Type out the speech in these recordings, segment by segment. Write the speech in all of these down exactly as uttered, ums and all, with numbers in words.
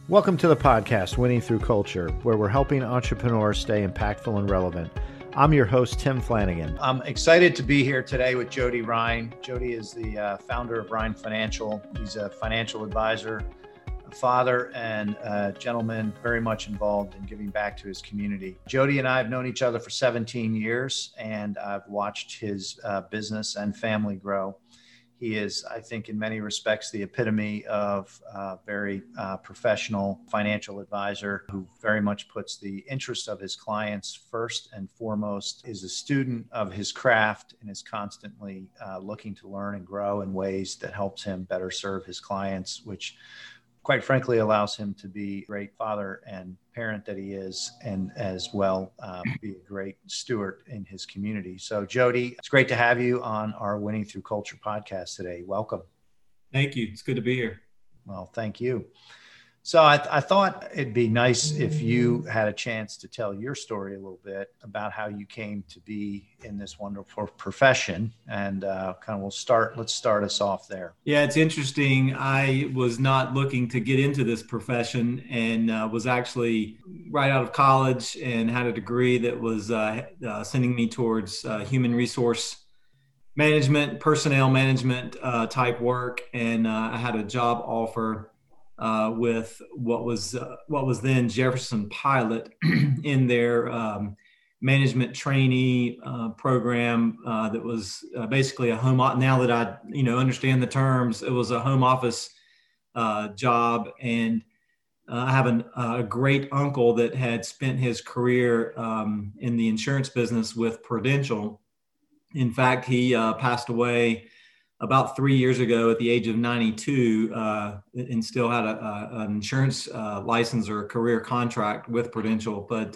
Welcome to the podcast, Winning Through Culture, where we're helping entrepreneurs stay impactful and relevant. I'm your host, Tim Flanagan. I'm excited to be here today with Jody Ryan. Jody is the uh, founder of Ryan Financial. He's a financial advisor, a father, and a gentleman very much involved in giving back to his community. Jody and I have known each other for seventeen years, and I've watched his uh, business and family grow. He is, I think, in many respects, the epitome of a very uh, professional financial advisor who very much puts the interest of his clients first and foremost, is a student of his craft, and is constantly uh, looking to learn and grow in ways that helps him better serve his clients, which quite frankly allows him to be a great father and parent that he is, and as well uh, be a great steward in his community. So Jody, it's great to have you on our Winning Through Culture podcast today. Welcome. Thank you. It's good to be here. Well, thank you. So I, I thought it'd be nice if you had a chance to tell your story a little bit about how you came to be in this wonderful profession, and uh, kind of we'll start, let's start us off there. Yeah, it's interesting. I was not looking to get into this profession, and uh, was actually right out of college and had a degree that was uh, uh, sending me towards uh, human resource management, personnel management uh, type work. And uh, I had a job offer Uh, with what was uh, what was then Jefferson Pilot in their um, management trainee uh, program uh, that was uh, basically a home. Now that I you know understand the terms, it was a home office uh, job, and uh, I have an, a great uncle that had spent his career um, in the insurance business with Prudential. In fact, he uh, passed away about three years ago at the age of ninety-two, uh, and still had a, a, an insurance uh, license or a career contract with Prudential. But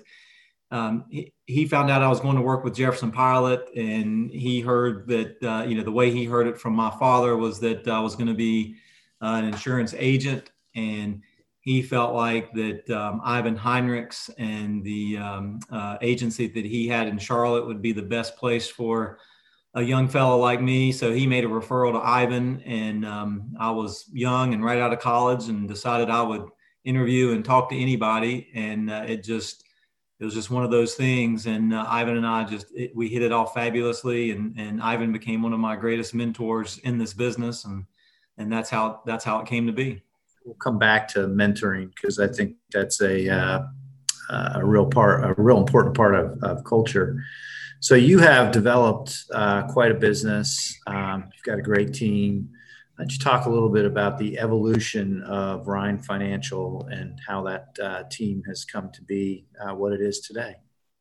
um, he, he found out I was going to work with Jefferson Pilot, and he heard that, uh, you know, the way he heard it from my father was that I was going to be uh, an insurance agent. And he felt like that um, Ivan Heinrichs and the um, uh, agency that he had in Charlotte would be the best place for a young fellow like me. So he made a referral to Ivan, and um, I was young and right out of college and decided I would interview and talk to anybody. And uh, it just, it was just one of those things. And uh, Ivan and I just, it, we hit it off fabulously. And, and Ivan became one of my greatest mentors in this business. And, and that's how, that's how it came to be. We'll come back to mentoring, because I think that's a, uh, a real part, a real important part of, of culture. So you have developed uh, quite a business. Um, you've got a great team. Why don't you talk a little bit about the evolution of Ryan Financial and how that uh, team has come to be uh, what it is today?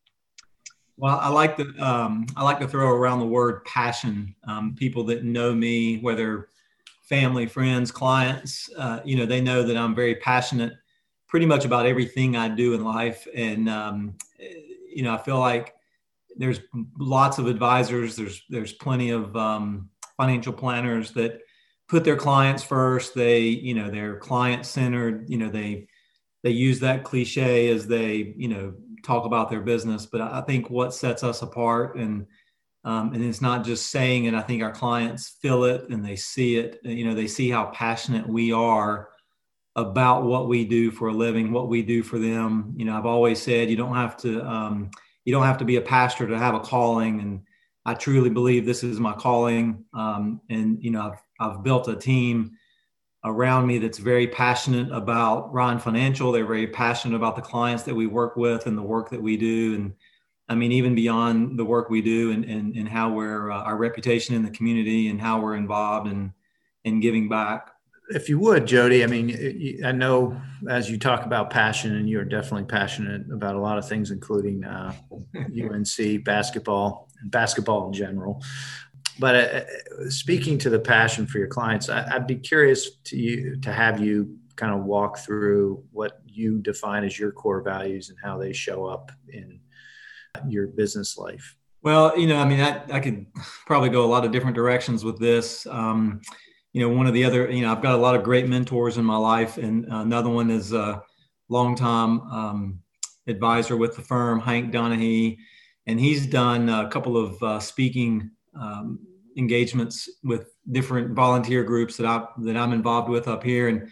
Well, I like to um, I like to throw around the word passion. Um, people that know me, whether family, friends, clients, uh, you know, they know that I'm very passionate, pretty much about everything I do in life. And um, you know, I feel like there's lots of advisors. There's there's plenty of um, financial planners that put their clients first. They, you know, they're client centered. You know, they they use that cliche as they, you know, talk about their business. But I think what sets us apart, and um, and it's not just saying it. I think our clients feel it and they see it. You know, they see how passionate we are about what we do for a living, what we do for them. You know, I've always said you don't have to. Um, You don't have to be a pastor to have a calling. And I truly believe this is my calling. Um, and, you know, I've, I've built a team around me that's very passionate about Ryan Financial. They're very passionate about the clients that we work with and the work that we do. And I mean, even beyond the work we do, and, and, and how we're, uh, our reputation in the community and how we're involved in, in giving back. If you would, Jody, I mean, I know as you talk about passion, and you're definitely passionate about a lot of things, including uh, U N C basketball and basketball in general. But uh, speaking to the passion for your clients, I, I'd be curious to you to have you kind of walk through what you define as your core values and how they show up in your business life. Well, you know, I mean, I, I could probably go a lot of different directions with this. Um, You know, one of the other, you know, I've got a lot of great mentors in my life. And another one is a longtime um, advisor with the firm, Hank Donahue. And he's done a couple of uh, speaking um, engagements with different volunteer groups that, I, that I'm involved with up here. And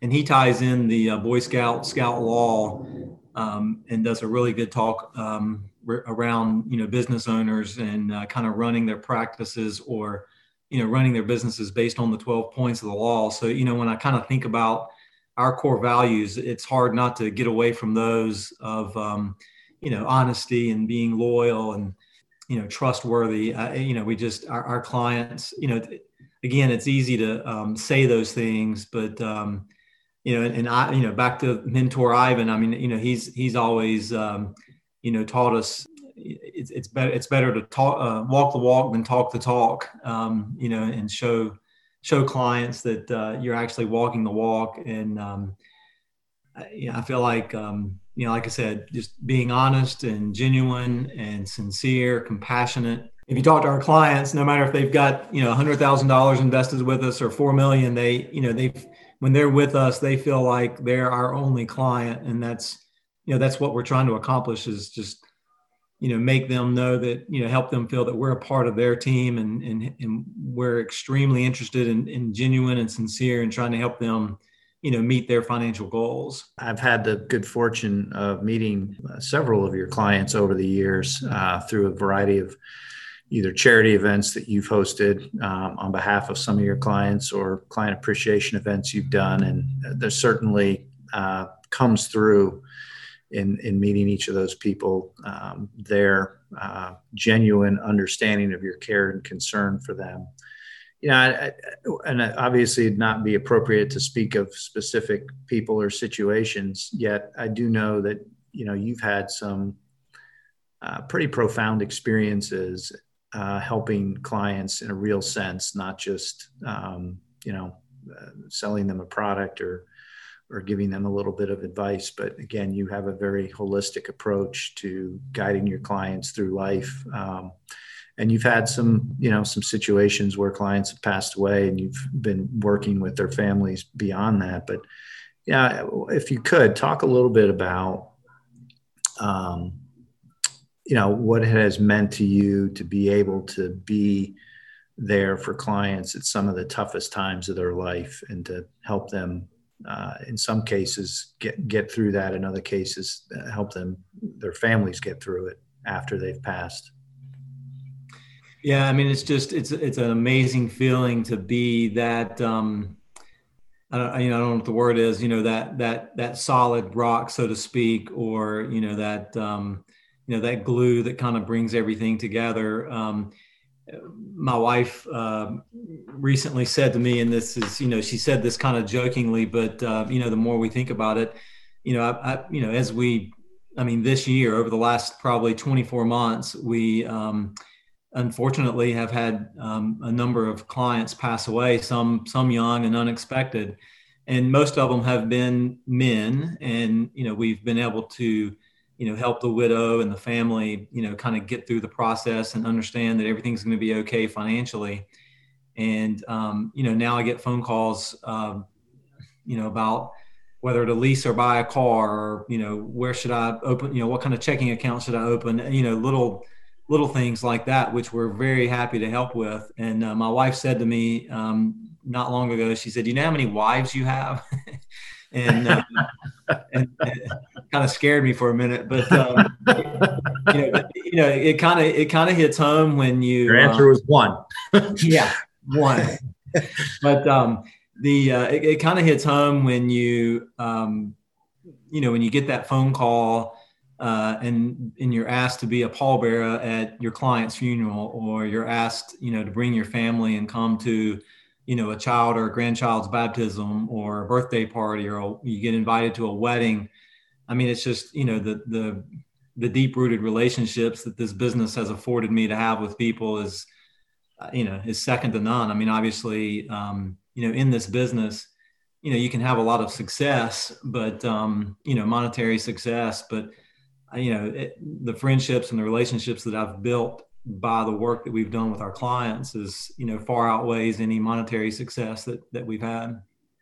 and he ties in the uh, Boy Scout Scout law um, and does a really good talk um, r- around you know business owners and uh, kind of running their practices or you know running their businesses based on the twelve points of the law. So you know when I kind of think about our core values, it's hard not to get away from those of um, you know honesty and being loyal and you know trustworthy. Uh, you know we just our, our clients. You know again, it's easy to um, say those things, but um, you know, and, and I, you know, back to mentor Ivan. I mean, you know, he's he's always, um, you know, taught us it's it's better it's better to talk, uh, walk the walk than talk the talk. Um, you know, and show show clients that uh, you're actually walking the walk. And um, I, you know, I feel like um, you know, like I said, just being honest and genuine and sincere, compassionate. If you talk to our clients, no matter if they've got you know one hundred thousand dollars invested with us or four million, they you know they've when they're with us, they feel like they're our only client. And that's, you know, that's what we're trying to accomplish is just, you know, make them know that, you know, help them feel that we're a part of their team and, and, and we're extremely interested in, in genuine and sincere and trying to help them, you know, meet their financial goals. I've had the good fortune of meeting uh, several of your clients over the years uh, through a variety of either charity events that you've hosted um, on behalf of some of your clients or client appreciation events you've done. And there certainly uh, comes through in, in meeting each of those people, um, their uh, genuine understanding of your care and concern for them. You know, I, I, and obviously it'd not be appropriate to speak of specific people or situations, yet I do know that, you know, you've had some uh, pretty profound experiences Uh, helping clients in a real sense, not just, um, you know, uh, selling them a product or, or giving them a little bit of advice. But again, you have a very holistic approach to guiding your clients through life. Um, and you've had some, you know, some situations where clients have passed away and you've been working with their families beyond that. But yeah, if you could talk a little bit about, um, you know, what it has meant to you to be able to be there for clients at some of the toughest times of their life and to help them, uh, in some cases, get, get through that. In other cases, uh, help them, their families get through it after they've passed. Yeah. I mean, it's just, it's, it's an amazing feeling to be that, um, I don't, you know, I don't know what the word is, you know, that, that, that solid rock, so to speak, or, you know, that, um, you know, that glue that kind of brings everything together. Um, my wife uh, recently said to me, and this is, you know, she said this kind of jokingly, but, uh, you know, the more we think about it, you know, I, I, you know, as we, I mean, this year, over the last probably twenty-four months, we um, unfortunately have had um, a number of clients pass away, some, some young and unexpected. And most of them have been men. And, you know, we've been able to, you know, help the widow and the family, you know, kind of get through the process and understand that everything's going to be okay financially. And, um, you know, now I get phone calls, uh, you know, about whether to lease or buy a car or, you know, where should I open, you know, what kind of checking account should I open, you know, little, little things like that, which we're very happy to help with. And uh, my wife said to me um, not long ago, she said, "Do you know how many wives you have?" and, uh, and, and kind of scared me for a minute, but um, you know, but, you know, it kind of it kind of hits home when you. Your answer um, was one. yeah, one. But um, the uh, it, it kind of hits home when you um, you know when you get that phone call uh, and and you're asked to be a pallbearer at your client's funeral, or you're asked you know to bring your family and come to you know a child or a grandchild's baptism or a birthday party, or a, you get invited to a wedding. I mean, it's just you know the the the deep rooted relationships that this business has afforded me to have with people is uh, you know is second to none. I mean, obviously, um, you know, in this business, you know, you can have a lot of success, but um, you know, monetary success, but uh, you know, it, the friendships and the relationships that I've built by the work that we've done with our clients is, you know, far outweighs any monetary success that that we've had.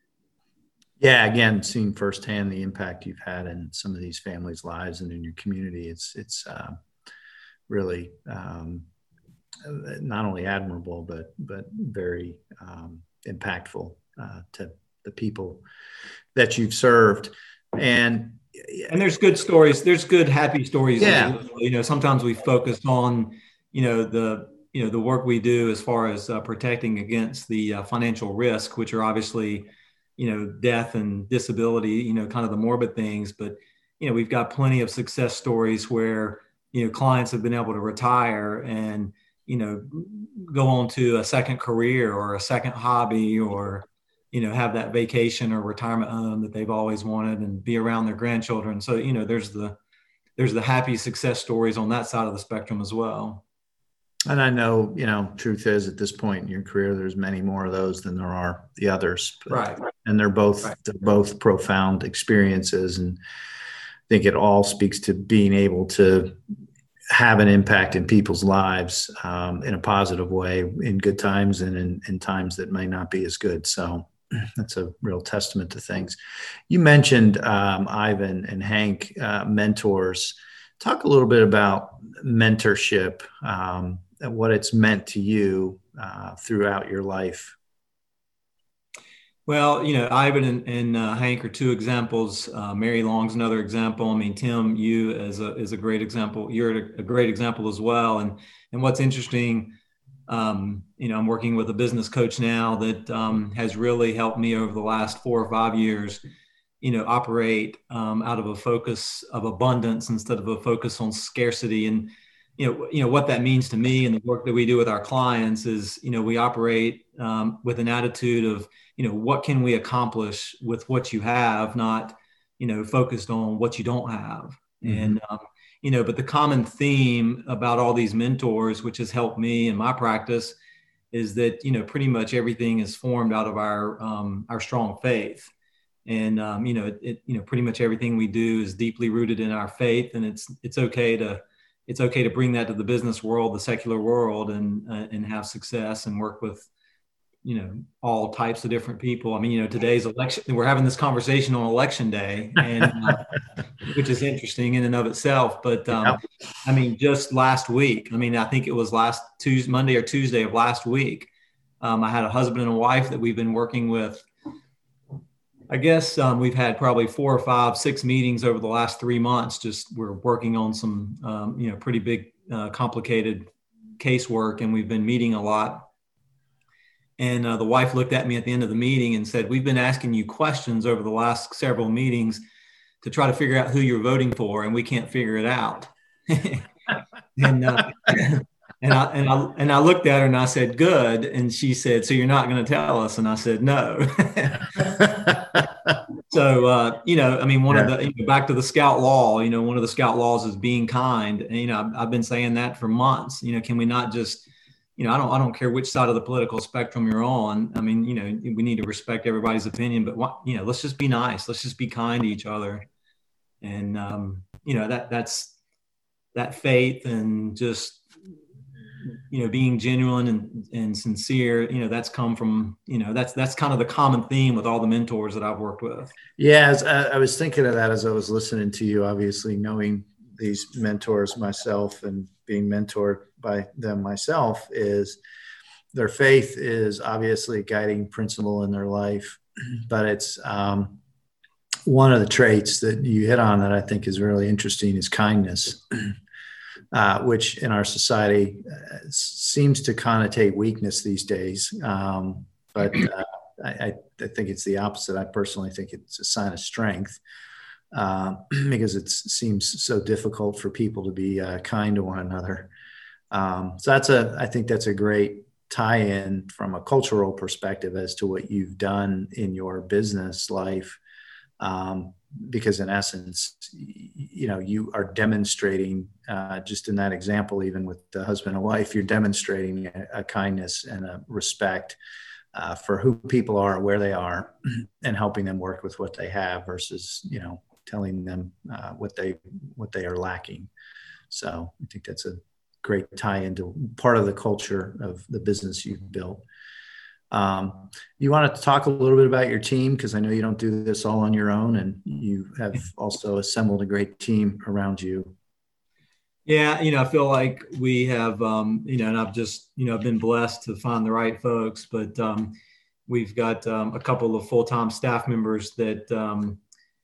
Yeah, again, seeing firsthand the impact you've had in some of these families' lives and in your community, it's it's uh, really um, not only admirable, but but very um, impactful uh, to the people that you've served. And and there's good stories. There's good, happy stories. Yeah. As well. You know, sometimes we focus on, you know, the, you know, the work we do as far as uh, protecting against the uh, financial risk, which are obviously, you know, death and disability, you know, kind of the morbid things. But, you know, we've got plenty of success stories where, you know, clients have been able to retire and, you know, go on to a second career or a second hobby, or, you know, have that vacation or retirement home that they've always wanted and be around their grandchildren. So, you know, there's the, there's the happy success stories on that side of the spectrum as well. And I know, you know, truth is at this point in your career, there's many more of those than there are the others. But, right. And they're both, right. they're both profound experiences. And I think it all speaks to being able to have an impact in people's lives um, in a positive way, in good times and in, in times that may not be as good. So that's a real testament to things. You mentioned um, Ivan and Hank, uh, mentors. Talk a little bit about mentorship, um, and what it's meant to you uh, throughout your life. Well, you know, Ivan and, and uh, Hank are two examples. Uh, Mary Long's another example. I mean, Tim, you is a is a great example. You're a, a great example as well. And and what's interesting, um, you know, I'm working with a business coach now that um, has really helped me over the last four or five years, you know, operate um, out of a focus of abundance instead of a focus on scarcity. And you know, you know what that means to me and the work that we do with our clients is, you know, we operate um, with an attitude of, you know, what can we accomplish with what you have, not, you know, focused on what you don't have. Mm-hmm. And, um, you know, but the common theme about all these mentors, which has helped me in my practice, is that, you know, pretty much everything is formed out of our, um, our strong faith. And, um, you know, it, it, you know, pretty much everything we do is deeply rooted in our faith, and it's, it's okay to, it's okay to bring that to the business world, the secular world, and, uh, and have success and work with, you know, all types of different people. I mean, you know, today's election, we're having this conversation on election day, and uh, which is interesting in and of itself. But um, yeah. I mean, just last week, I mean, I think it was last Tuesday, Monday or Tuesday of last week, um, I had a husband and a wife that we've been working with. I guess um, we've had probably four or five, six meetings over the last three months. Just we're working on some, um, you know, pretty big, uh, complicated casework, and we've been meeting a lot. And uh, the wife looked at me at the end of the meeting and said, "We've been asking you questions over the last several meetings to try to figure out who you're voting for, and we can't figure it out." and uh, and I and I and I looked at her and I said, "Good." And she said, "So you're not going to tell us?" And I said, "No." So uh, you know, I mean, one yeah. of the you know, back to the Scout Law. You know, one of the Scout laws is being kind. And, you know, I've, I've been saying that for months. You know, can we not just You know, I don't. I don't care which side of the political spectrum you're on. I mean, you know, we need to respect everybody's opinion, but what, you know, let's just be nice. Let's just be kind to each other, and um, you know, that that's that faith and just you know being genuine and, and sincere. You know, that's come from you know that's that's kind of the common theme with all the mentors that I've worked with. Yeah, as I, I was thinking of that as I was listening to you. Obviously, knowing these mentors myself and being mentored by them myself, is their faith is obviously a guiding principle in their life, but it's um, one of the traits that you hit on that I think is really interesting is kindness, uh, which in our society uh, seems to connotate weakness these days. Um, but uh, I, I think it's the opposite. I personally think it's a sign of strength. Uh, because it seems so difficult for people to be uh, kind to one another. Um, so that's a, I think that's a great tie-in from a cultural perspective as to what you've done in your business life. Um, because in essence, you know, you are demonstrating uh, just in that example, even with the husband and wife, you're demonstrating a, a kindness and a respect uh, for who people are, where they are, and helping them work with what they have versus, you know, telling them uh, what they what they are lacking. So I think that's a great tie into part of the culture of the business you've built. Um, you wanted to talk a little bit about your team, because I know you don't do this all on your own, and you have also assembled a great team around you. Yeah, you know, I feel like we have, um, you know, and I've just, you know, been blessed to find the right folks, but um, we've got um, a couple of full-time staff members that, um,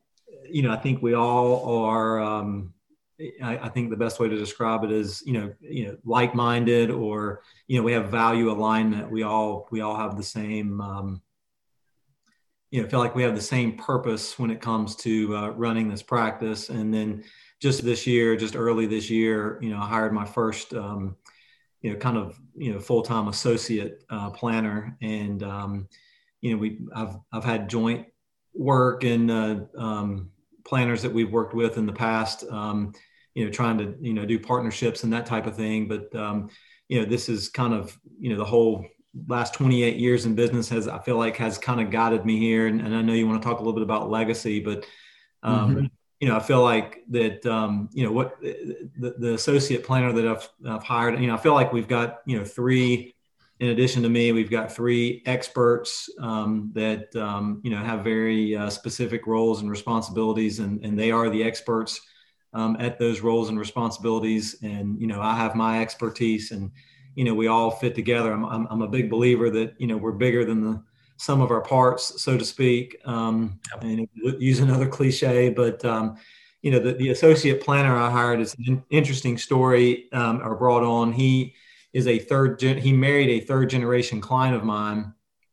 you know, I think we all are, um, I, I think the best way to describe it is, you know, you know, like-minded, or, you know, we have value alignment. We all, we all have the same, um, you know, feel like we have the same purpose when it comes to uh, running this practice. And then just this year, just early this year, you know, I hired my first, um, you know, kind of, you know, full-time associate uh, planner. And, um, you know, we, I've, I've had joint work and uh, um, planners that we've worked with in the past, um, you know, trying to, you know, do partnerships and that type of thing. But, um, you know, this is kind of, you know, the whole last twenty-eight years in business has, I feel like, has kind of guided me here. And, and I know you want to talk a little bit about legacy, but, um, mm-hmm. you know, I feel like that, um, you know, what the, the associate planner that I've, I've hired, you know, I feel like we've got, you know, three, in addition to me, we've got three experts um, that, um, you know, have very uh, specific roles and responsibilities, and, and they are the experts um, at those roles and responsibilities. And, you know, I have my expertise, and, you know, we all fit together. I'm, I'm, I'm a big believer that, you know, we're bigger than the sum of our parts, so to speak. Um, and use another cliche, but, um, you know, the, the associate planner I hired is an interesting story, um, or brought on. He is a third, gen- he married a third generation client of mine.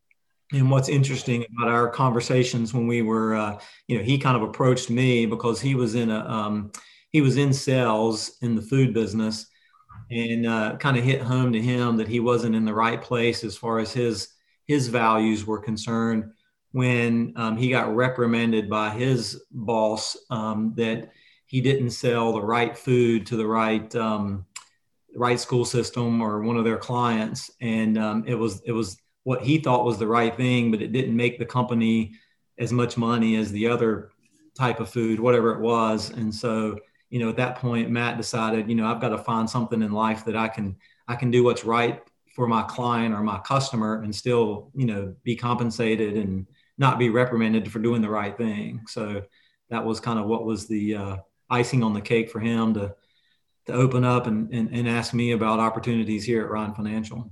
And what's interesting about our conversations when we were, uh, you know, he kind of approached me because he was in a, um, he was in sales in the food business, and uh, kind of hit home to him that he wasn't in the right place as far as his, his values were concerned, when um, he got reprimanded by his boss um, that he didn't sell the right food to the right, um, right school system or one of their clients. And um, it was, it was what he thought was the right thing, but it didn't make the company as much money as the other type of food, whatever it was. And so, you know, at that point, Matt decided, you know, I've got to find something in life that I can, I can do what's right for my client or my customer and still, you know, be compensated and not be reprimanded for doing the right thing. So that was kind of what was the uh, icing on the cake for him to, to open up and, and, and ask me about opportunities here at Ryan Financial.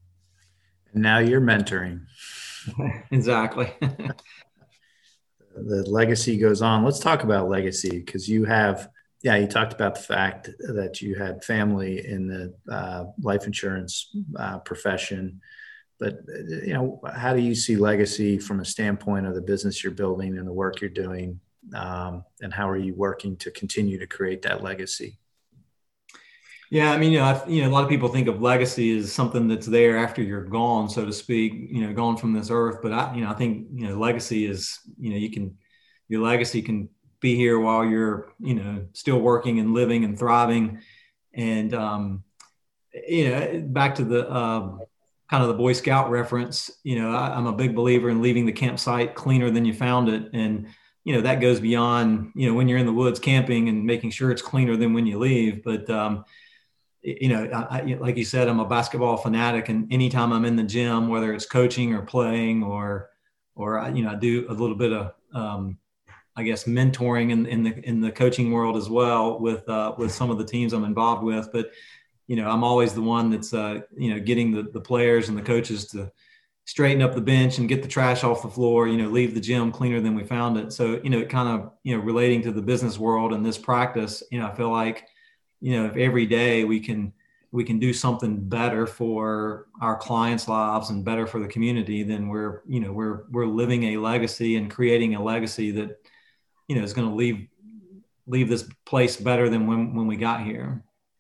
And now you're mentoring. Exactly. The legacy goes on. Let's talk about legacy, because you have, yeah, you talked about the fact that you had family in the uh, life insurance uh, profession, but you know, how do you see legacy from a standpoint of the business you're building and the work you're doing, um, and how are you working to continue to create that legacy? Yeah, I mean, you know, I, you know, a lot of people think of legacy as something that's there after you're gone, so to speak, you know, gone from this earth. But I, you know, I think, you know, legacy is, you know, you can, your legacy can be here while you're, you know, still working and living and thriving. And, um, you know, back to the uh, kind of the Boy Scout reference, you know, I, I'm a big believer in leaving the campsite cleaner than you found it. And, you know, that goes beyond, you know, when you're in the woods camping and making sure it's cleaner than when you leave. But, um, you know, I, like you said, I'm a basketball fanatic, and anytime I'm in the gym, whether it's coaching or playing or, or, you know, I do a little bit of, um, I guess, mentoring in, in the, in the coaching world as well with, uh, with some of the teams I'm involved with. But, you know, I'm always the one that's, uh, you know, getting the, the players and the coaches to straighten up the bench and get the trash off the floor, you know, leave the gym cleaner than we found it. So, you know, it kind of, you know, relating to the business world and this practice, you know, I feel like, you know, if every day we can, we can do something better for our clients' lives and better for the community, then we're, you know, we're, we're living a legacy and creating a legacy that, you know, is going to leave, leave this place better than when, when we got here.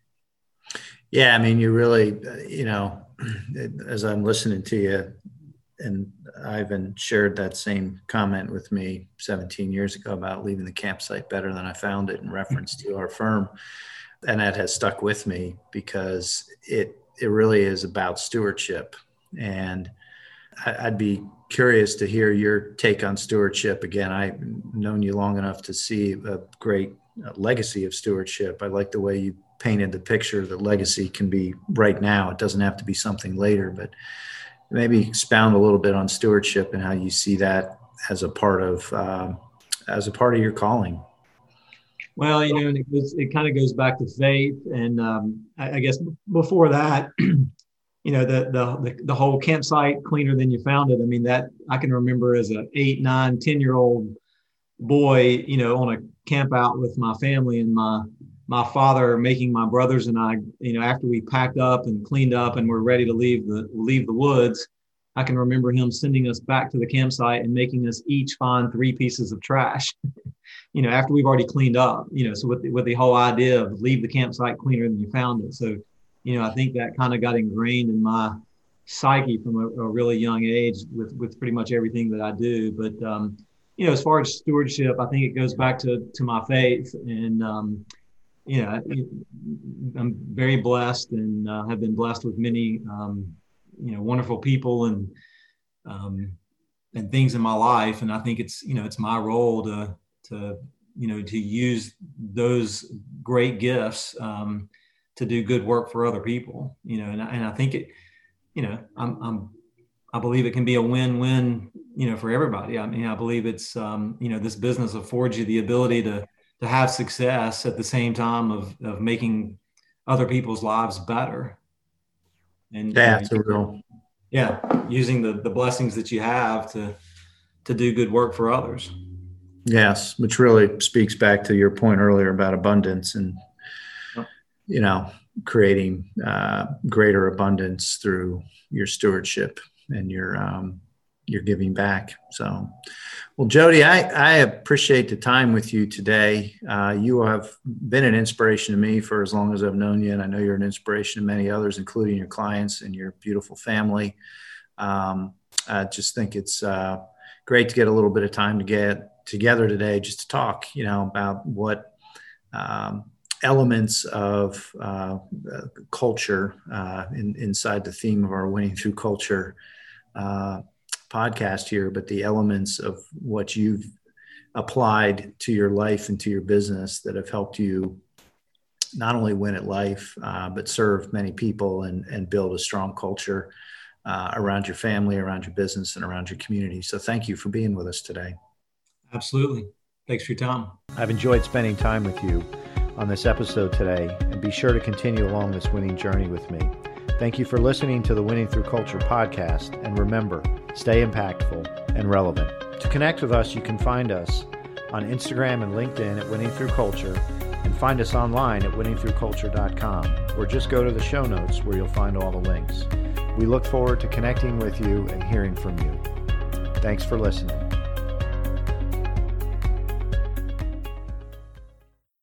Yeah. I mean, you really, you know, as I'm listening to you, and Ivan shared that same comment with me seventeen years ago about leaving the campsite better than I found it in reference to our firm. And that has stuck with me because it it really is about stewardship. And I'd be curious to hear your take on stewardship. Again, I've known you long enough to see a great legacy of stewardship. I like the way you painted the picture that legacy can be right now. It doesn't have to be something later, but maybe expound a little bit on stewardship and how you see that as a part of um, as a part of your calling. Well, you know, and it, goes, it kind of goes back to faith. And um, I, I guess before that, you know, the, the, the whole campsite cleaner than you found it. I mean, that I can remember as a eight, nine, ten year old boy, you know, on a camp out with my family and my, my father making my brothers and I, you know, after we packed up and cleaned up and we're ready to leave the, leave the woods, I can remember him sending us back to the campsite and making us each find three pieces of trash, you know, after we've already cleaned up, you know, so with the, with the whole idea of leave the campsite cleaner than you found it. So, you know, I think that kind of got ingrained in my psyche from a, a really young age with, with pretty much everything that I do. But, um, you know, as far as stewardship, I think it goes back to, to my faith. And, um, you know, I'm very blessed and uh, have been blessed with many, um, you know, wonderful people and, um, and things in my life. And I think it's, you know, it's my role to, to, you know, to use those great gifts, um, to do good work for other people, you know, and, and I think it, you know, I'm, I'm, I believe it can be a win-win, you know, for everybody. I mean, I believe it's, um, you know, this business affords you the ability to, to have success at the same time of, of making other people's lives better. And yeah, it's a real, yeah, using the, the blessings that you have to, to do good work for others. Yes. Which really speaks back to your point earlier about abundance and, you know, creating uh, greater abundance through your stewardship and your um, your giving back. So, well, Jody, I, I appreciate the time with you today. Uh, you have been an inspiration to me for as long as I've known you, and I know you're an inspiration to many others, including your clients and your beautiful family. Um, I just think it's uh, great to get a little bit of time to get together today just to talk, you know, about what um, elements of uh, culture uh, in, inside the theme of our Winning Through Culture uh, podcast here, but the elements of what you've applied to your life and to your business that have helped you not only win at life, uh, but serve many people and, and build a strong culture uh, around your family, around your business, and around your community. So thank you for being with us today. Absolutely. Thanks for your time. I've enjoyed spending time with you on this episode today, and be sure to continue along this winning journey with me. Thank you for listening to the Winning Through Culture podcast, and remember, stay impactful and relevant. To connect with us, you can find us on Instagram and LinkedIn at Winning Through Culture, and find us online at winning through culture dot com, or just go to the show notes where you'll find all the links. We look forward to connecting with you and hearing from you. Thanks for listening.